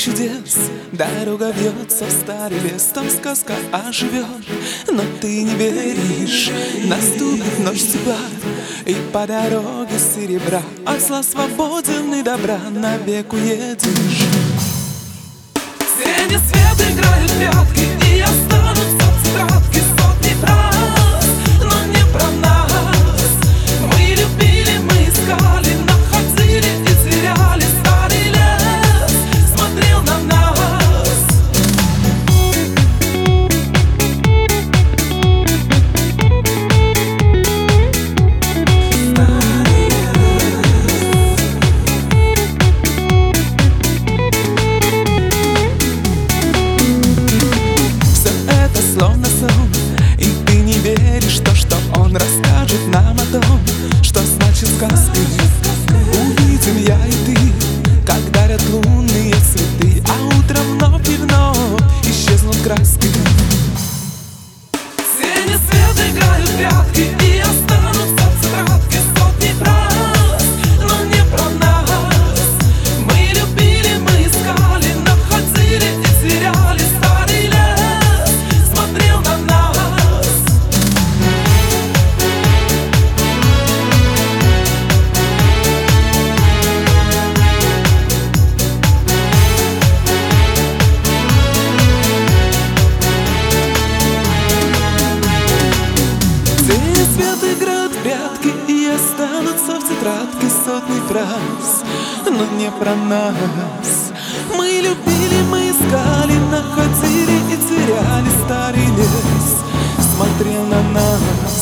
чудес дорога вьется в старый лес, там сказка оживет, но ты не веришь. Наступит ночь тепла, и по дороге серебра от зла свободен и добра навек уедешь. Тени свет играют прятки, и останутся тетрадки сотни фраз, но не про нас. Мы любили, мы искали, находили и теряли. Старый лес смотрел на нас. Словно сон, и ты не веришь в то, что он расскажет нам о том, что значит сказка. Увидим я и ты, как дарят лунные цветы, а утром вновь и вновь исчезнут краски. Тени свет играют прятки, и останутся тетрадки сотни фраз, но не про нас. Мы любили, мы искали, находили и теряли. Старый лес смотрел на нас. Тени свет играют в прятки, и останутся в тетрадке сотни фраз, но не про нас. Мы любили, мы искали, находили и теряли. Старый лес смотрел на нас.